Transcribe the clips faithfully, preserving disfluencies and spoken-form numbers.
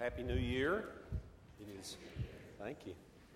Happy New Year. It is. Thank you.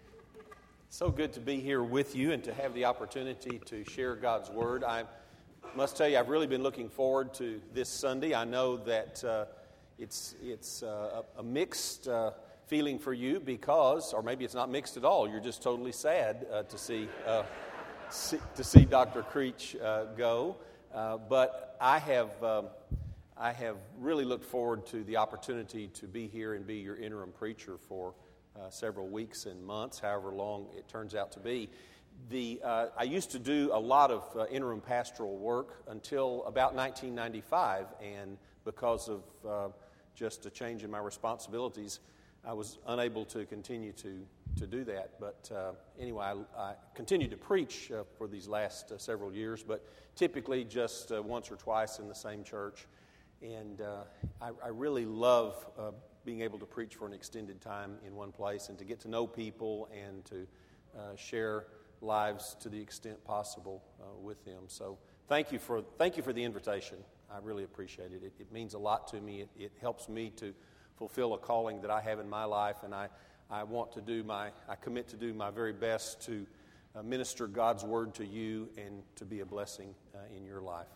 So good to be here with you and to have the opportunity to share God's Word. I must tell you, I've really been looking forward to this Sunday. I know that uh, it's it's uh, a, a mixed uh, feeling for you because, or maybe it's not mixed at all. You're just totally sad uh, to see, uh, see to see Doctor Creech uh, go. Uh, but I have. Um, I have really looked forward to the opportunity to be here and be your interim preacher for uh, several weeks and months, however long it turns out to be. The uh, I used to do a lot of uh, interim pastoral work until about nineteen ninety-five, and because of uh, just a change in my responsibilities, I was unable to continue to, to do that. But uh, anyway, I, I continued to preach uh, for these last uh, several years, but typically just uh, once or twice in the same church. And uh, I, I really love uh, being able to preach for an extended time in one place and to get to know people and to uh, share lives to the extent possible uh, with them. So thank you for thank you for the invitation. I really appreciate it. It, it means a lot to me. It, it helps me to fulfill a calling that I have in my life, and I, I want to do my I commit to do my very best to uh, minister God's Word to you and to be a blessing uh, in your life.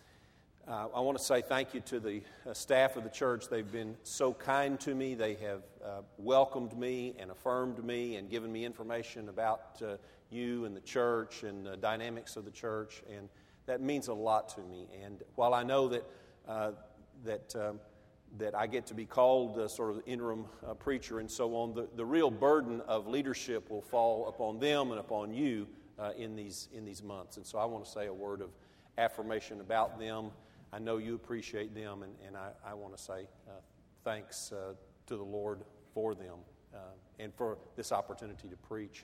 Uh, I want to say thank you to the uh, staff of the church. They've been so kind to me. They have uh, welcomed me and affirmed me and given me information about uh, you and the church and the dynamics of the church, and that means a lot to me. And while I know that uh, that um, that I get to be called uh, sort of interim uh, preacher and so on, the, the real burden of leadership will fall upon them and upon you uh, in these in these months. And so I want to say a word of affirmation about them. I know you appreciate them, and, and I, I want to say uh, thanks uh, to the Lord for them uh, and for this opportunity to preach.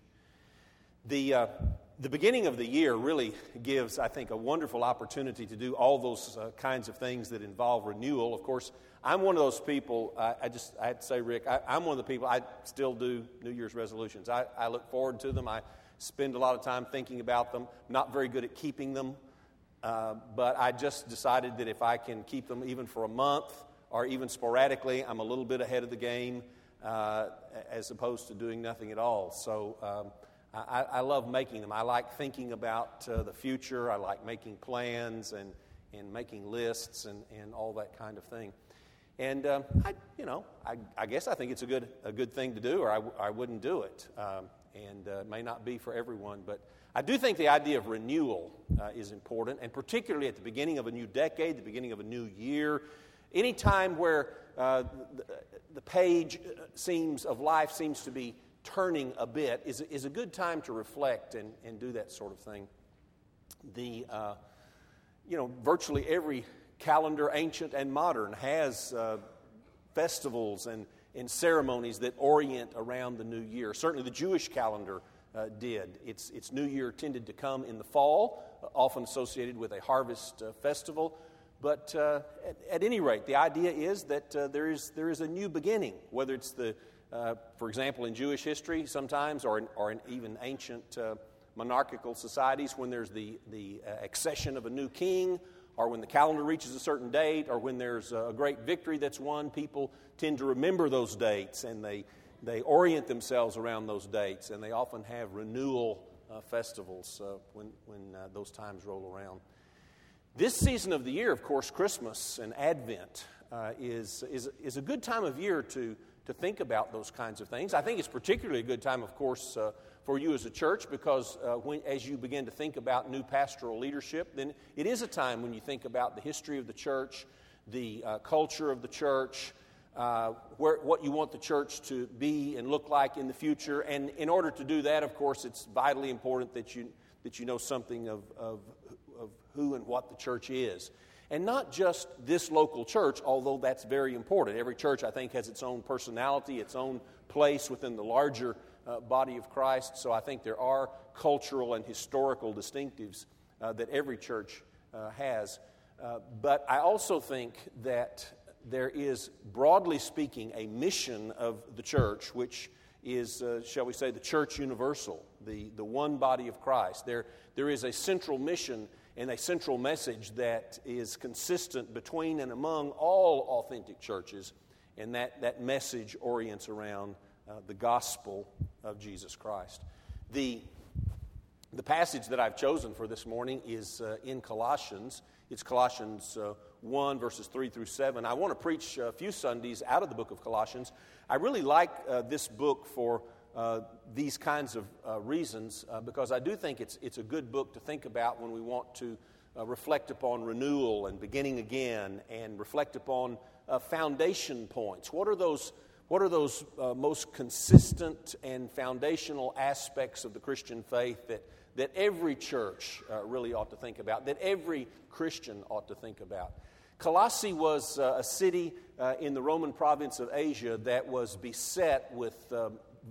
The uh, the beginning of the year really gives, I think, a wonderful opportunity to do all those uh, kinds of things that involve renewal. Of course, I'm one of those people, I, I just, I had to say, Rick, I, I'm one of the people, I still do New Year's resolutions. I, I look forward to them. I spend a lot of time thinking about them. I'm not very good at keeping them. Uh, but I just decided that if I can keep them even for a month or even sporadically, I'm a little bit ahead of the game uh, as opposed to doing nothing at all. So um, I, I love making them. I like thinking about uh, the future. I like making plans and, and making lists and, and all that kind of thing. And um, I, you know, I, I guess I think it's a good a good thing to do, or I, I wouldn't do it. Um, and uh, it may not be for everyone, but I do think the idea of renewal uh, is important, and particularly at the beginning of a new decade, the beginning of a new year, any time where uh, the, the page seems of life seems to be turning a bit is, is a good time to reflect and, and do that sort of thing. The uh, you know, virtually every calendar, ancient and modern, has uh, festivals and, and ceremonies that orient around the new year. Certainly the Jewish calendar Uh, did. Its its New Year tended to come in the fall, uh, often associated with a harvest uh, festival. But uh, at, at any rate, the idea is that uh, there is there is a new beginning. Whether it's the, uh, for example, in Jewish history, sometimes, or in, or in even ancient uh, monarchical societies, when there's the the uh, accession of a new king, or when the calendar reaches a certain date, or when there's a great victory that's won, people tend to remember those dates, and they. They orient themselves around those dates, and they often have renewal uh, festivals uh, when, when uh, those times roll around. This season of the year, of course, Christmas and Advent uh, is, is, is a good time of year to, to think about those kinds of things. I think it's particularly a good time, of course, uh, for you as a church, because uh, when, as you begin to think about new pastoral leadership, then it is a time when you think about the history of the church, the uh, culture of the church, Uh, where, what you want the church to be and look like in the future. And in order to do that, of course, it's vitally important that you that you know something of, of, of who and what the church is. And not just this local church, although that's very important. Every church, I think, has its own personality, its own place within the larger uh, body of Christ. So I think there are cultural and historical distinctives uh, that every church uh, has. Uh, but I also think that there is, broadly speaking, a mission of the church, which is, uh, shall we say, the church universal, the, the one body of Christ. There, there is a central mission and a central message that is consistent between and among all authentic churches, And that, that message orients around uh, the gospel of Jesus Christ. The, the passage that I've chosen for this morning is uh, in Colossians. It's Colossians uh, one, verses three through seven. I want to preach a few Sundays out of the book of Colossians. I really like uh, this book for uh, these kinds of uh, reasons uh, because I do think it's, it's a good book to think about when we want to uh, reflect upon renewal and beginning again and reflect upon uh, foundation points. What are those, what are those uh, most consistent and foundational aspects of the Christian faith that that every church uh, really ought to think about, that every Christian ought to think about? Colossae was uh, a city uh, in the Roman province of Asia that was beset with uh,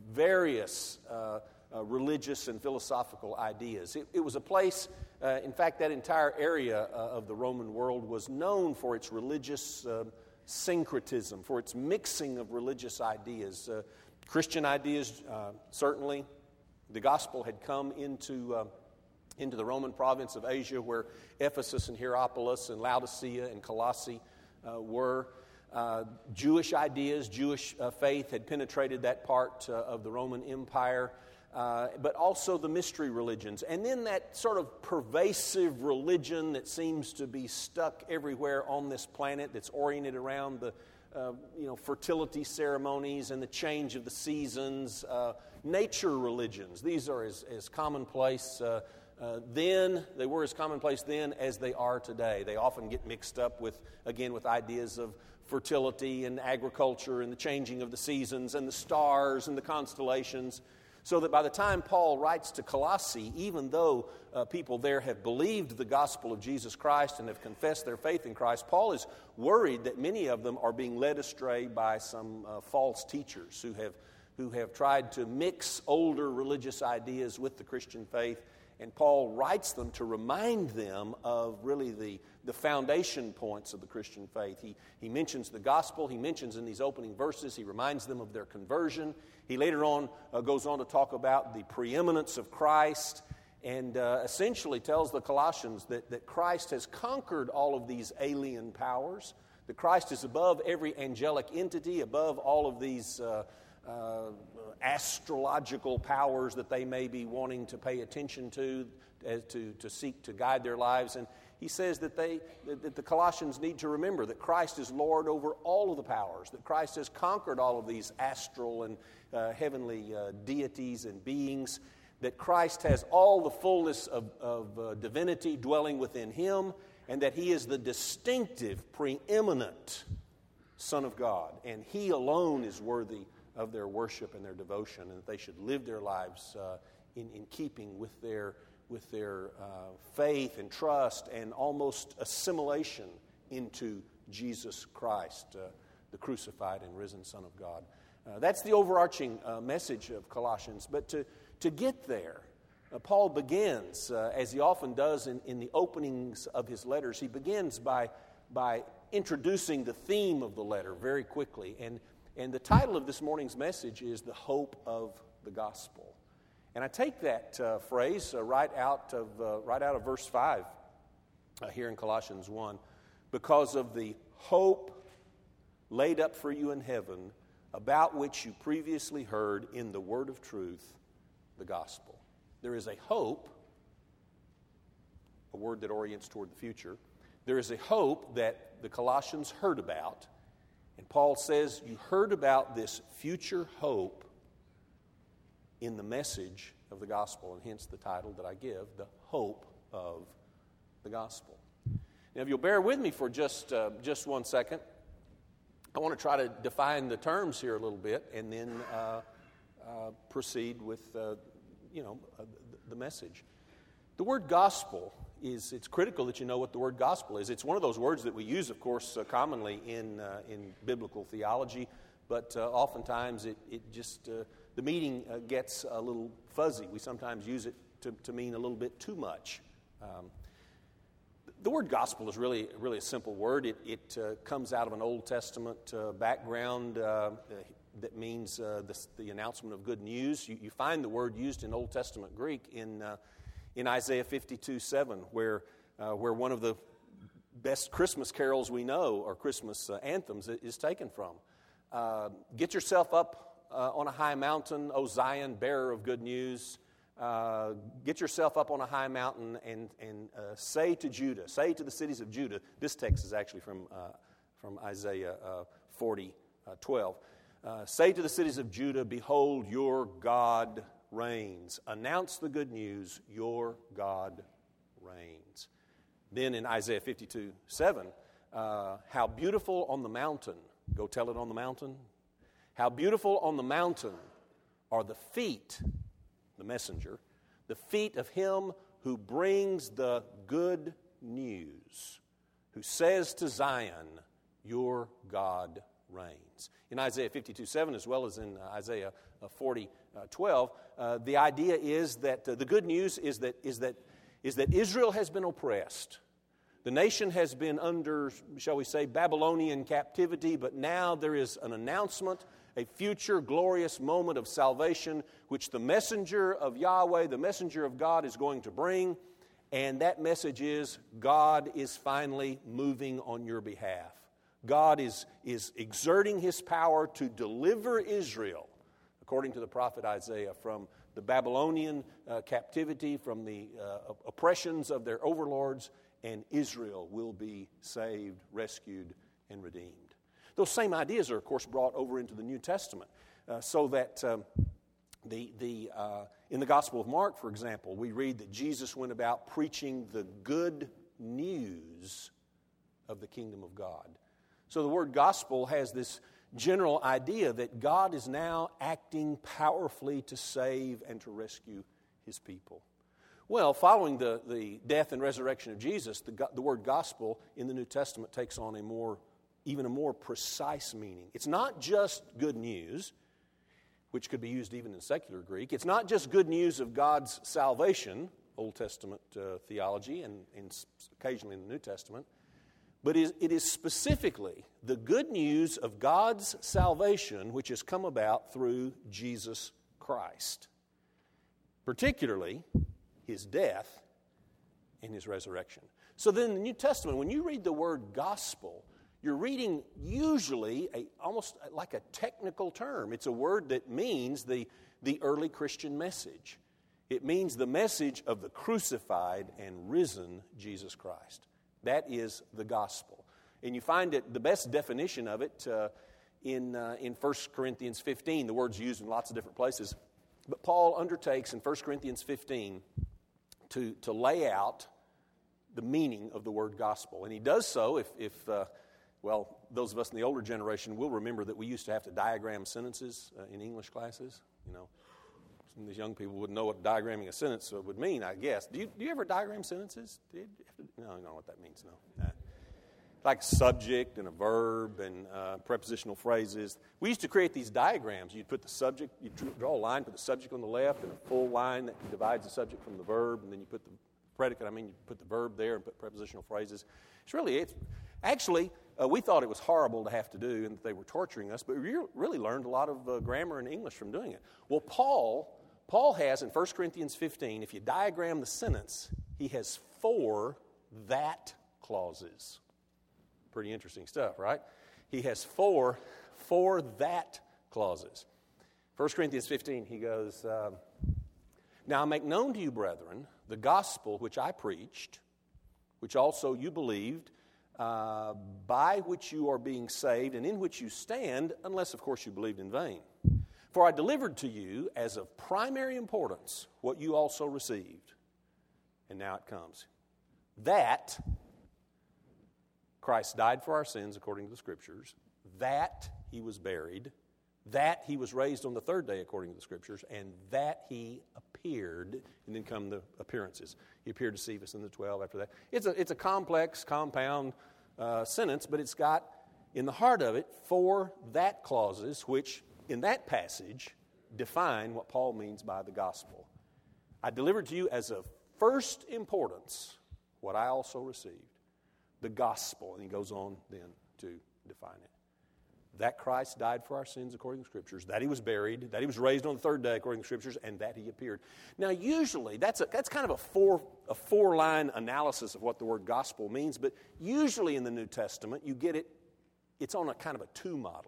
various uh, uh, religious and philosophical ideas. It, it was a place, uh, in fact, that entire area uh, of the Roman world was known for its religious uh, syncretism, for its mixing of religious ideas. Uh, Christian ideas, uh, certainly. The gospel had come into, uh, into the Roman province of Asia where Ephesus and Hierapolis and Laodicea and Colossae uh, were. Uh, Jewish ideas, Jewish uh, faith had penetrated that part uh, of the Roman Empire, uh, but also the mystery religions. And then that sort of pervasive religion that seems to be stuck everywhere on this planet that's oriented around the Uh, you know, fertility ceremonies and the change of the seasons, uh, nature religions. These are as, as commonplace uh, uh, then, they were as commonplace then as they are today. They often get mixed up with, again, with ideas of fertility and agriculture and the changing of the seasons and the stars and the constellations. So that by the time Paul writes to Colossae, even though uh, people there have believed the gospel of Jesus Christ and have confessed their faith in Christ, Paul is worried that many of them are being led astray by some uh, false teachers who have, who have tried to mix older religious ideas with the Christian faith. And Paul writes them to remind them of really the, the foundation points of the Christian faith. He, he mentions the gospel. He mentions in these opening verses, he reminds them of their conversion. He later on uh, goes on to talk about the preeminence of Christ and uh, essentially tells the Colossians that, that Christ has conquered all of these alien powers, that Christ is above every angelic entity, above all of these uh, uh, astrological powers that they may be wanting to pay attention to, uh, to, to seek to guide their lives. And he says that they that the Colossians need to remember that Christ is Lord over all of the powers, that Christ has conquered all of these astral and uh, heavenly uh, deities and beings, that Christ has all the fullness of, of uh, divinity dwelling within him, and that he is the distinctive, preeminent Son of God, and he alone is worthy of their worship and their devotion, and that they should live their lives uh, in, in keeping with their with their uh, faith and trust and almost assimilation into Jesus Christ, uh, the crucified and risen Son of God. Uh, that's the overarching uh, message of Colossians. But to, to get there, uh, Paul begins, uh, as he often does in, in the openings of his letters, he begins by, by introducing the theme of the letter very quickly. And, and the title of this morning's message is The Hope of the Gospel. And I take that uh, phrase uh, right out of uh, right out of verse five uh, here in Colossians one, because of the hope laid up for you in heaven, about which you previously heard in the word of truth, the gospel. There is a hope, a word that orients toward the future. There is a hope that the Colossians heard about, and Paul says, you heard about this future hope in the message of the gospel, and hence the title that I give, The Hope of the Gospel. Now, if you'll bear with me for just uh, just one second, I want to try to define the terms here a little bit, and then uh, uh, proceed with uh, you know uh, the message. The word gospel is, it's critical that you know what the word gospel is. It's one of those words that we use, of course, uh, commonly in uh, in biblical theology, but uh, oftentimes it, it just... Uh, The meaning uh, gets a little fuzzy. We sometimes use it to, to mean a little bit too much. Um, the word gospel is really, really a simple word. It, it uh, comes out of an Old Testament uh, background uh, that means uh, the, the announcement of good news. You, you find the word used in Old Testament Greek in uh, in Isaiah fifty-two seven, where uh, where one of the best Christmas carols we know, or Christmas uh, anthems, is taken from. uh, get yourself up uh, on a high mountain, O Zion, bearer of good news. Uh, get yourself up on a high mountain and, and uh, say to Judah, say to the cities of Judah. This text is actually from, uh, from Isaiah uh, forty, twelve. Uh, say to the cities of Judah, behold, your God reigns. Announce the good news, your God reigns. Then in Isaiah fifty-two, seven, uh, how beautiful on the mountain, go tell it on the mountain, how beautiful on the mountain are the feet, the messenger, the feet of him who brings the good news, who says to Zion, your God reigns. In Isaiah fifty-two, seven, as well as in Isaiah forty, twelve, uh, the idea is that uh, the good news is that is that is that Israel has been oppressed. The nation has been under, shall we say, Babylonian captivity, but now there is an announcement, a future glorious moment of salvation, which the messenger of Yahweh, the messenger of God, is going to bring. And that message is, God is finally moving on your behalf. God is, is exerting His power to deliver Israel, according to the prophet Isaiah, from the Babylonian uh, captivity, from the uh, oppressions of their overlords, and Israel will be saved, rescued, and redeemed. Those same ideas are, of course, brought over into the New Testament, uh, so that um, the the uh, in the Gospel of Mark, for example, we read that Jesus went about preaching the good news of the kingdom of God. So the word gospel has this general idea that God is now acting powerfully to save and to rescue His people. Well, following the, the death and resurrection of Jesus, the, the word gospel in the New Testament takes on a more, even a more precise meaning. It's not just good news, which could be used even in secular Greek. It's not just good news of God's salvation, Old Testament uh, theology, and, and occasionally in the New Testament, but it is specifically the good news of God's salvation, which has come about through Jesus Christ, particularly His death and His resurrection. So then in the New Testament, when you read the word gospel, you're reading usually a, almost like a technical term. It's a word that means the, the early Christian message. It means the message of the crucified and risen Jesus Christ. That is the gospel. And you find it, the best definition of it uh, in, uh, in First Corinthians fifteen. The word's used in lots of different places. But Paul undertakes in First Corinthians fifteen to, to lay out the meaning of the word gospel. And he does so if, if uh, well, those of us in the older generation will remember that we used to have to diagram sentences uh, in English classes. You know, some of these young people wouldn't know what diagramming a sentence would mean, I guess. Do you, do you ever diagram sentences? Do you have to, no, you don't know what that means, no. Uh, like a subject and a verb and uh, prepositional phrases. We used to create these diagrams. You'd put the subject, you'd draw a line, put the subject on the left, and a full line that divides the subject from the verb, and then you put the predicate, I mean, you put the verb there and put prepositional phrases. It's really, it's actually, uh, we thought it was horrible to have to do and that they were torturing us, but we really learned a lot of uh, grammar and English from doing it. Well, Paul... Paul has in First Corinthians fifteen, if you diagram the sentence, he has four that clauses. Pretty interesting stuff, right? He has four, four that clauses. First Corinthians fifteen, he goes, um, now I make known to you, brethren, the gospel which I preached, which also you believed, uh, by which you are being saved, and in which you stand, unless, of course, you believed in vain. For I delivered to you as of primary importance what you also received. And now it comes. That Christ died for our sins according to the Scriptures. That He was buried. That He was raised on the third day according to the Scriptures. And that He appeared. And then come the appearances. He appeared to Cephas and the twelve after that. It's a, it's a complex, compound uh, sentence, but it's got in the heart of it four that clauses which... in that passage, define what Paul means by the gospel. I delivered to you as of first importance what I also received, the gospel. And he goes on then to define it. That Christ died for our sins according to the Scriptures, that He was buried, that He was raised on the third day according to the Scriptures, and that He appeared. Now, usually, that's a, that's kind of a four a four-line analysis of what the word gospel means, but usually in the New Testament, you get it, it's on a kind of a two model.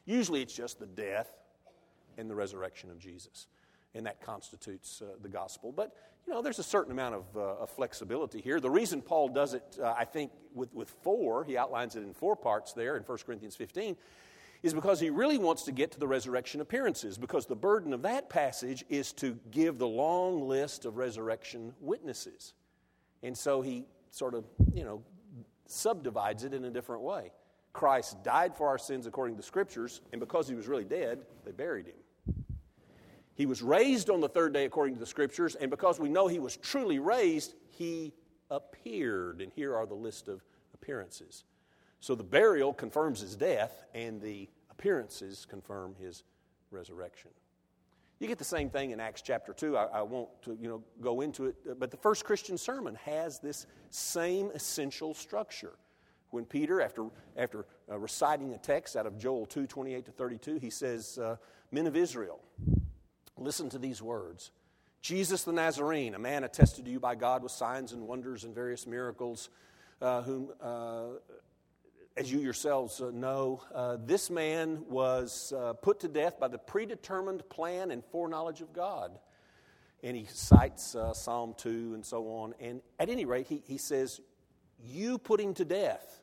Usually it's just the death and the resurrection of Jesus, and that constitutes uh, the gospel. But, you know, there's a certain amount of, uh, of flexibility here. The reason Paul does it, uh, I think, with, with four, he outlines it in four parts there in First Corinthians fifteen, is because he really wants to get to the resurrection appearances, because the burden of that passage is to give the long list of resurrection witnesses. And so he sort of, you know, subdivides it in a different way. Christ died for our sins according to the Scriptures, and because he was really dead, they buried him. He was raised on the third day according to the Scriptures, and because we know he was truly raised, he appeared. And here are the list of appearances. So the burial confirms his death, and the appearances confirm his resurrection. You get the same thing in Acts chapter two. I, I won't to, you know, go into it, but the first Christian sermon has this same essential structure. When Peter, after, after uh, reciting a text out of Joel two, twenty-eight to thirty-two, he says, uh, Men of Israel, listen to these words. Jesus the Nazarene, a man attested to you by God with signs and wonders and various miracles, uh, whom, uh, as you yourselves uh, know, uh, this man was uh, put to death by the predetermined plan and foreknowledge of God. And he cites uh, Psalm two and so on. And at any rate, he, he says, you put him to death,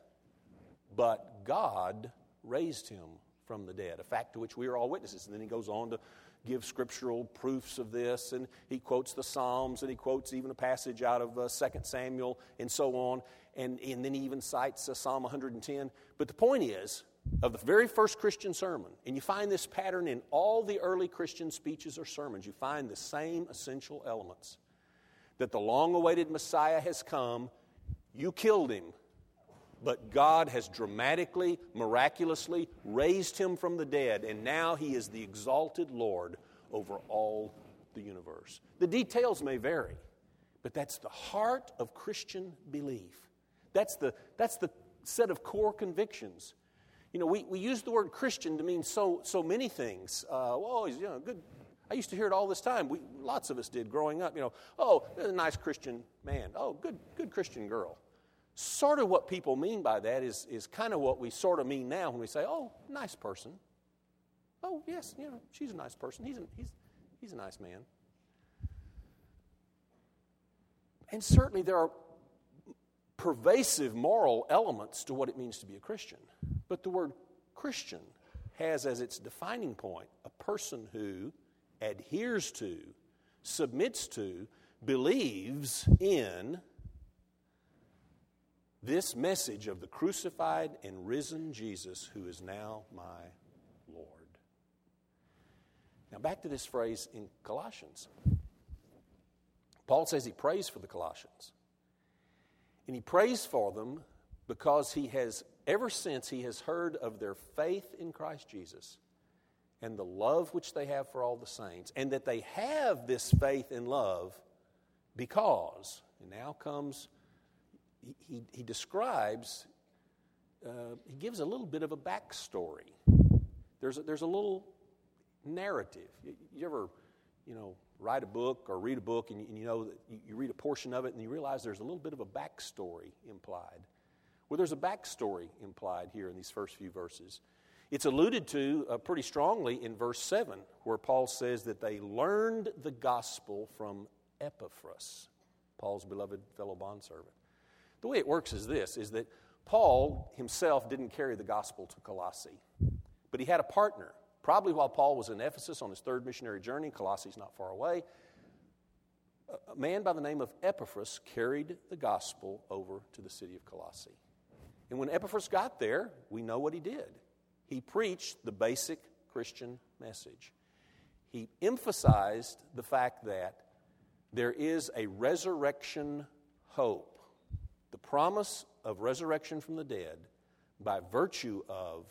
but God raised him from the dead, a fact to which we are all witnesses. And then he goes on to give scriptural proofs of this, and he quotes the Psalms, and he quotes even a passage out of uh, Second Samuel, and so on, and, and then he even cites uh, Psalm one hundred ten. But the point is, of the very first Christian sermon, and you find this pattern in all the early Christian speeches or sermons, you find the same essential elements, that the long-awaited Messiah has come. You killed him, but God has dramatically, miraculously raised him from the dead, and now he is the exalted Lord over all the universe. The details may vary, but that's the heart of Christian belief. That's the, that's the set of core convictions. You know, we, we use the word Christian to mean so so many things. Uh, well, he's, you know, good. I used to hear it all this time. We, lots of us did growing up. You know, oh, there's a nice Christian man. Oh, good, good Christian girl. Sort of what people mean by that is, is kind of what we sort of mean now when we say, oh, nice person. Oh, yes, you know, she's a nice person. He's a, he's, he's a nice man. And certainly there are pervasive moral elements to what it means to be a Christian. But the word Christian has as its defining point a person who adheres to, submits to, believes in this message of the crucified and risen Jesus who is now my Lord. Now back to this phrase in Colossians. Paul says he prays for the Colossians. And he prays for them because he has, ever since he has heard of their faith in Christ Jesus and the love which they have for all the saints, and that they have this faith and love because, and now comes He, he, he describes, uh, he gives a little bit of a backstory. There's a, there's a little narrative. You, you ever, you know, write a book or read a book and you, and you know that you, you read a portion of it and you realize there's a little bit of a backstory implied. Well, there's a backstory implied here in these first few verses. It's alluded to uh, pretty strongly in verse seven, where Paul says that they learned the gospel from Epaphras, Paul's beloved fellow bondservant. The way it works is this, is that Paul himself didn't carry the gospel to Colossae, but he had a partner. Probably while Paul was in Ephesus on his third missionary journey, Colossae's not far away, a man by the name of Epaphras carried the gospel over to the city of Colossae. And when Epaphras got there, we know what he did. He preached the basic Christian message. He emphasized the fact that there is a resurrection hope. The promise of resurrection from the dead by virtue of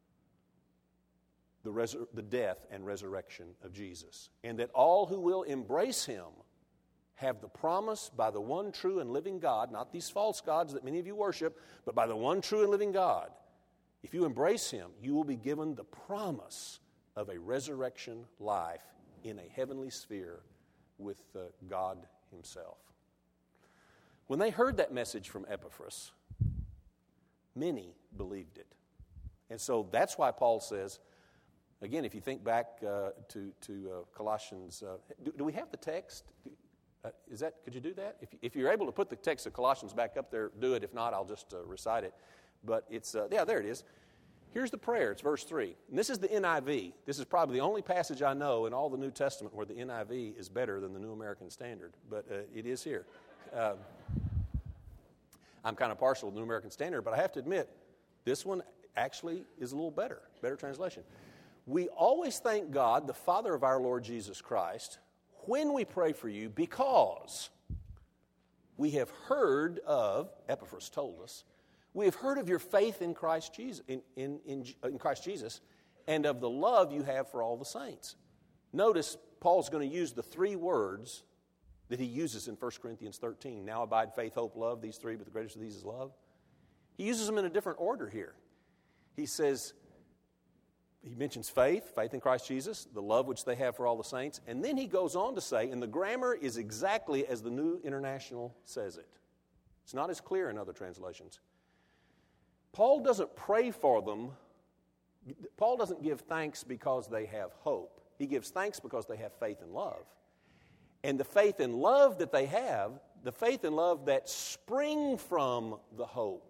the, resur- the death and resurrection of Jesus. And that all who will embrace him have the promise by the one true and living God, not these false gods that many of you worship, but by the one true and living God. If you embrace him, you will be given the promise of a resurrection life in a heavenly sphere with uh, God himself. When they heard that message from Epaphras, many believed it. And so that's why Paul says, Again, if you think back uh, to, to uh, Colossians, uh, do, do we have the text? Uh, is that, could you do that? If, if you're able to put the text of Colossians back up there, do it. If not, I'll just uh, recite it. But it's, uh, yeah, there it is. Here's the prayer. It's verse three. And this is the N I V. This is probably the only passage I know in all the New Testament where the N I V is better than the New American Standard. But uh, it is here. Um, I'm kind of partial to the New American Standard, but I have to admit, this one actually is a little better, better translation. We always thank God, the Father of our Lord Jesus Christ, when we pray for you, because we have heard of, Epaphras told us, we have heard of your faith in Christ Jesus, in, in, in, in Christ Jesus, and of the love you have for all the saints. Notice Paul's going to use the three words that he uses in First Corinthians thirteen. Now abide faith, hope, love, these three, but the greatest of these is love. He uses them in a different order here. He says, he mentions faith, faith in Christ Jesus, the love which they have for all the saints, and then he goes on to say, and the grammar is exactly as the New International says it. It's not as clear in other translations. Paul doesn't pray for them. Paul doesn't give thanks because they have hope. He gives thanks because they have faith and love. And the faith and love that they have, the faith and love that spring from the hope,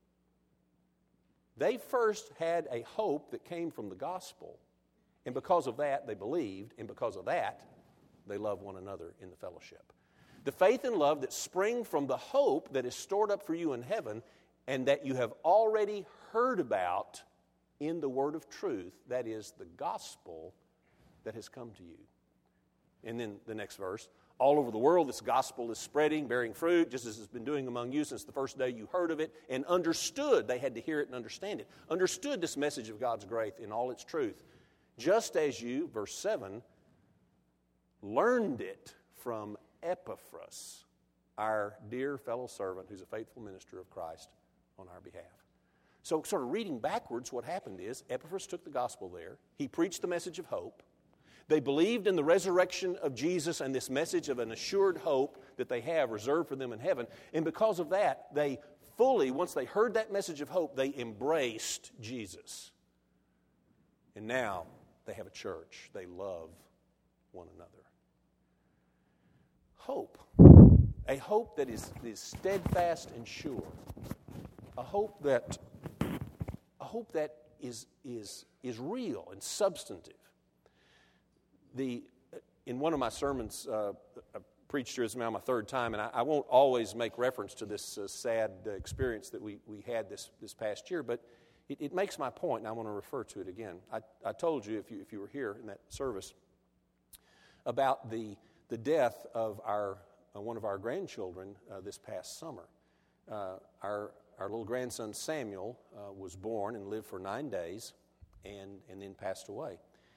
they first had a hope that came from the gospel. And because of that, they believed. And because of that, they love one another in the fellowship. The faith and love that spring from the hope that is stored up for you in heaven and that you have already heard about in the word of truth, that is the gospel that has come to you. And then the next verse, all over the world this gospel is spreading, bearing fruit, just as it's been doing among you since the first day you heard of it and understood. They had to hear it and understand it. Understood this message of God's grace in all its truth. Just as you, verse seven, learned it from Epaphras, our dear fellow servant who's a faithful minister of Christ on our behalf. So sort of reading backwards, what happened is Epaphras took the gospel there. He preached the message of hope. They believed in the resurrection of Jesus and this message of an assured hope that they have reserved for them in heaven. And because of that, they fully, once they heard that message of hope, they embraced Jesus. And now they have a church. They love one another. Hope. A hope that is, is steadfast and sure. A hope that a hope that is, is, is real and substantive. The, in one of my sermons, uh, I preached here, this is now my third time, and I, I won't always make reference to this uh, sad uh, experience that we, we had this, this past year, but it, it makes my point, and I want to refer to it again. I, I told you, if you if you were here in that service, about the the death of our uh, one of our grandchildren uh, this past summer. Uh, our our little grandson Samuel uh, was born and lived for nine days, and and then passed away.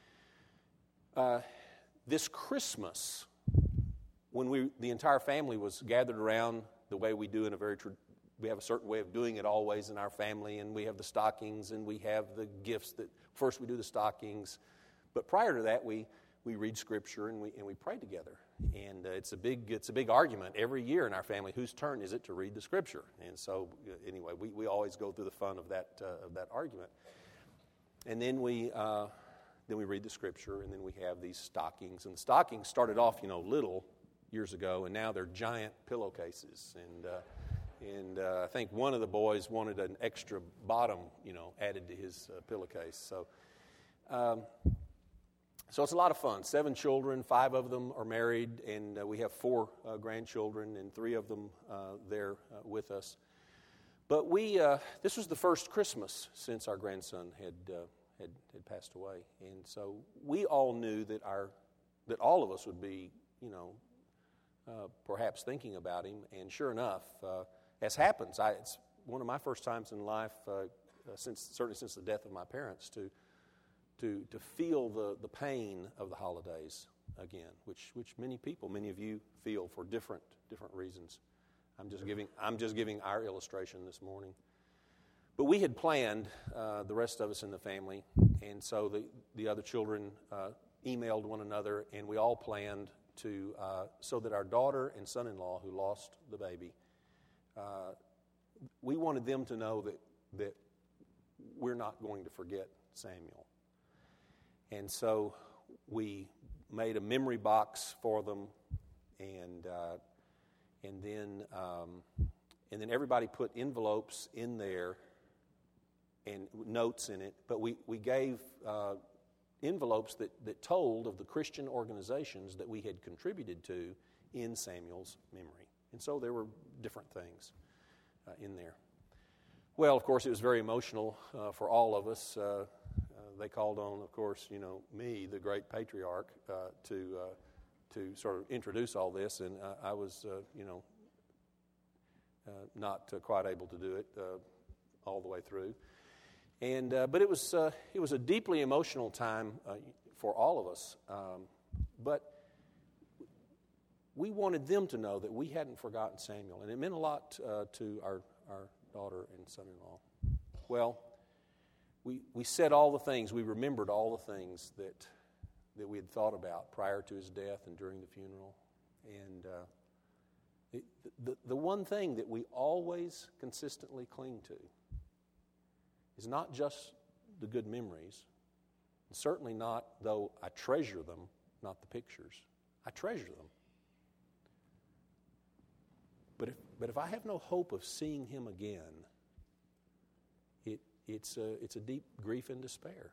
Uh, this Christmas, when we the entire family was gathered around the way we do in a very tra- we have a certain way of doing it always in our family, and we have the stockings and we have the gifts. That first we do the stockings, but prior to that we we read Scripture and we and we pray together. And uh, it's a big it's a big argument every year in our family. Whose turn is it to read the Scripture? And so uh, anyway, we, we always go through the fun of that uh, of that argument. And then we. Uh, Then we read the Scripture, and then we have these stockings. And the stockings started off, you know, little years ago, and now they're giant pillowcases. And uh, and uh, I think one of the boys wanted an extra bottom, you know, added to his uh, pillowcase. So, um, so it's a lot of fun. Seven children, five of them are married, and uh, we have four uh, grandchildren, and three of them uh, there uh, with us. But we, uh, this was the first Christmas since our grandson had. Uh, Had, had passed away, and so we all knew that our that all of us would be, you know, uh, perhaps thinking about him. And sure enough, uh, as happens, I, it's one of my first times in life, uh, uh, since certainly since the death of my parents, to to to feel the, the pain of the holidays again, which which many people, many of you feel for different different reasons. I'm just giving I'm just giving our illustration this morning. But we had planned, uh, the rest of us in the family, and so the, the other children uh, emailed one another, and we all planned to, uh, so that our daughter and son-in-law who lost the baby, uh, we wanted them to know that, that we're not going to forget Samuel. And so we made a memory box for them, and uh, and then um, and then everybody put envelopes in there and notes in it. But we we gave uh, envelopes that that told of the Christian organizations that we had contributed to in Samuel's memory. And so there were different things uh, in there. Well, of course, it was very emotional uh, for all of us. Uh, uh, they called on, of course, you know, me, the great patriarch, uh, to uh, to sort of introduce all this, and uh, I was, uh, you know, uh, not uh, quite able to do it uh, all the way through. And uh, but it was uh, it was a deeply emotional time uh, for all of us. Um, but we wanted them to know that we hadn't forgotten Samuel, and it meant a lot uh, to our our daughter and son-in-law. Well, we we said all the things, we remembered all the things that that we had thought about prior to his death and during the funeral. And uh, it, the, the one thing that we always consistently cling to is not just the good memories, and certainly not, though I treasure them, not the pictures. I treasure them. But if, but if I have no hope of seeing him again, it, it's, a, it's a deep grief and despair.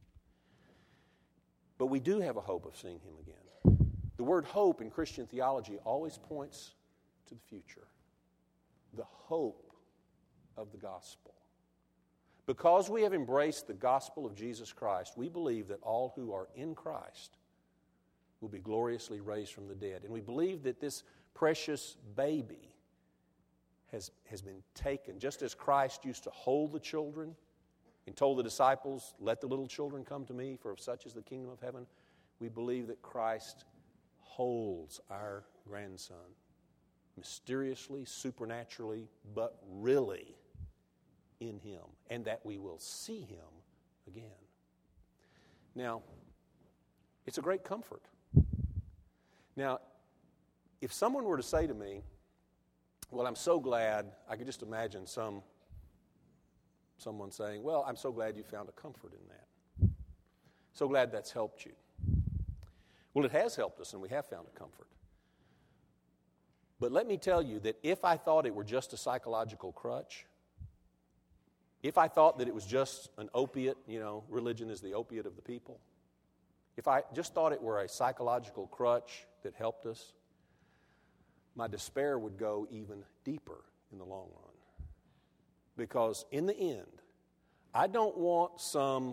But we do have a hope of seeing him again. The word hope in Christian theology always points to the future. The hope of the gospel. Because we have embraced the gospel of Jesus Christ, we believe that all who are in Christ will be gloriously raised from the dead. And we believe that this precious baby has, has been taken. Just as Christ used to hold the children and told the disciples, "Let the little children come to me, for of such is the kingdom of heaven," we believe that Christ holds our grandson mysteriously, supernaturally, but really in him, and that we will see him again. Now, it's a great comfort. Now, if someone were to say to me, "Well, I'm so glad," I could just imagine some someone saying, "Well, I'm so glad you found a comfort in that. So glad that's helped you." Well, it has helped us, and we have found a comfort. But let me tell you that if I thought it were just a psychological crutch, if I thought that it was just an opiate, you know, religion is the opiate of the people, if I just thought it were a psychological crutch that helped us, my despair would go even deeper in the long run. Because in the end, I don't want some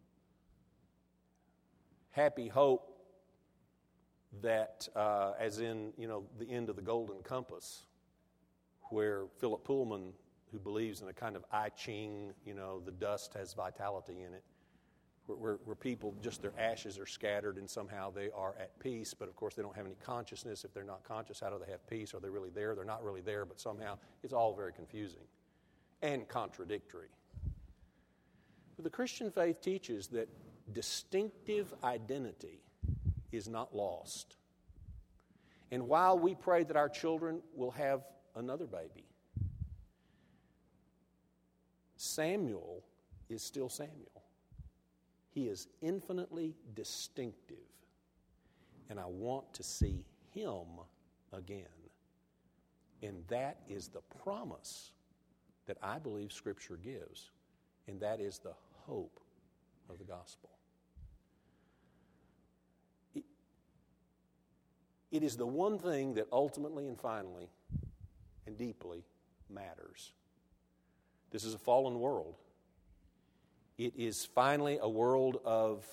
happy hope that, uh, as in, you know, the end of the Golden Compass, where Philip Pullman, who believes in a kind of I Ching, you know, the dust has vitality in it, where, where, where people, just their ashes are scattered and somehow they are at peace, but of course they don't have any consciousness. If they're not conscious, how do they have peace? Are they really there? They're not really there, but somehow it's all very confusing and contradictory. But the Christian faith teaches that distinctive identity is not lost. And while we pray that our children will have another baby, Samuel is still Samuel. He is infinitely distinctive. And I want to see him again. And that is the promise that I believe Scripture gives. And that is the hope of the gospel. It, it is the one thing that ultimately and finally and deeply matters. This is a fallen world. It is finally a world of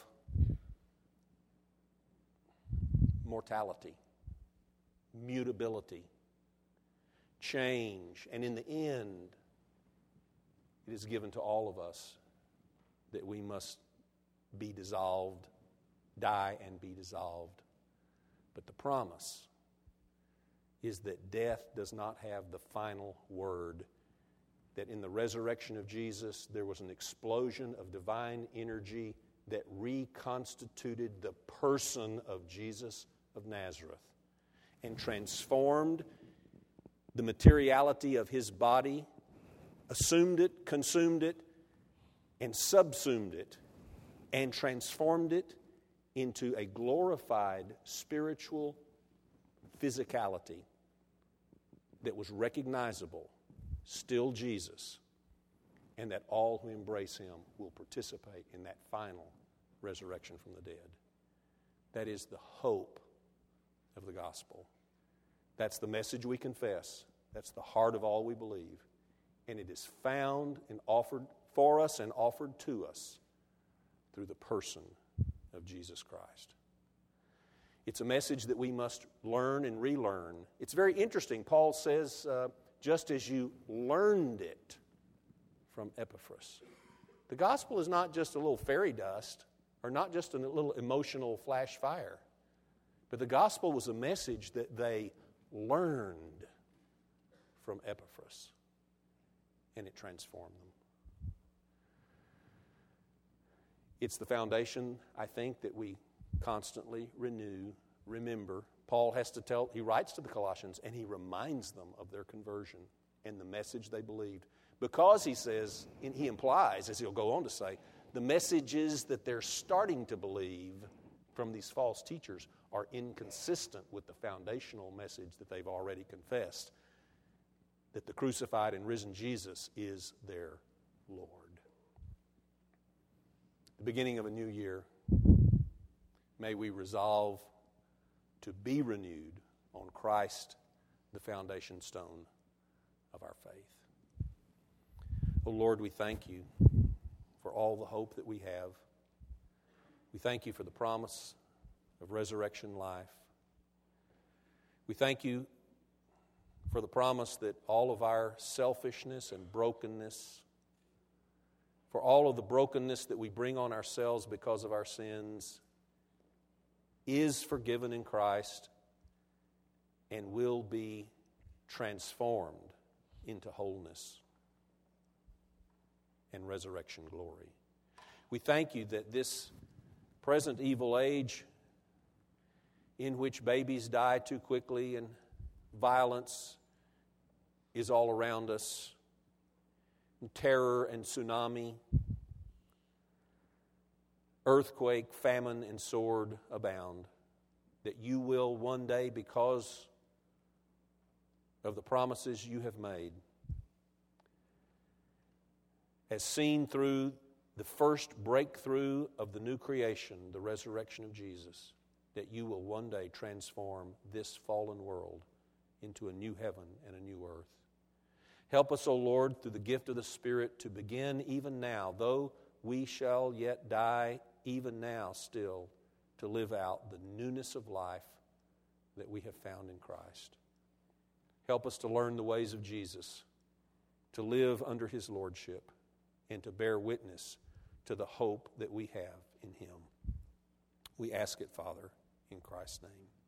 mortality, mutability, change, and in the end, it is given to all of us that we must be dissolved, die and be dissolved. But the promise is that death does not have the final word, that in the resurrection of Jesus there was an explosion of divine energy that reconstituted the person of Jesus of Nazareth and transformed the materiality of his body, assumed it, consumed it, and subsumed it and transformed it into a glorified spiritual physicality that was recognizable, still Jesus, and that all who embrace Him will participate in that final resurrection from the dead. That is the hope of the gospel. That's the message we confess. That's the heart of all we believe. And it is found and offered for us and offered to us through the person of Jesus Christ. It's a message that we must learn and relearn. It's very interesting. Paul says, uh, just as you learned it from Epaphras. The gospel is not just a little fairy dust or not just a little emotional flash fire, but the gospel was a message that they learned from Epaphras, and it transformed them. It's the foundation, I think, that we constantly renew, remember. Paul has to tell, he writes to the Colossians, and he reminds them of their conversion and the message they believed. Because he says, and he implies, as he'll go on to say, the messages that they're starting to believe from these false teachers are inconsistent with the foundational message that they've already confessed, that the crucified and risen Jesus is their Lord. The beginning of a new year, may we resolve to be renewed on Christ, the foundation stone of our faith. Oh Lord, we thank you for all the hope that we have. We thank you for the promise of resurrection life. We thank you for the promise that all of our selfishness and brokenness, for all of the brokenness that we bring on ourselves because of our sins, is forgiven in Christ and will be transformed into wholeness and resurrection glory. We thank you that this present evil age in which babies die too quickly and violence is all around us, and terror and tsunami, earthquake, famine, and sword abound, that you will one day, because of the promises you have made, as seen through the first breakthrough of the new creation, the resurrection of Jesus, that you will one day transform this fallen world into a new heaven and a new earth. Help us, O Lord, through the gift of the Spirit to begin even now, though we shall yet die, even now still, to live out the newness of life that we have found in Christ. Help us to learn the ways of Jesus, to live under His lordship, and to bear witness to the hope that we have in Him. We ask it, Father, in Christ's name.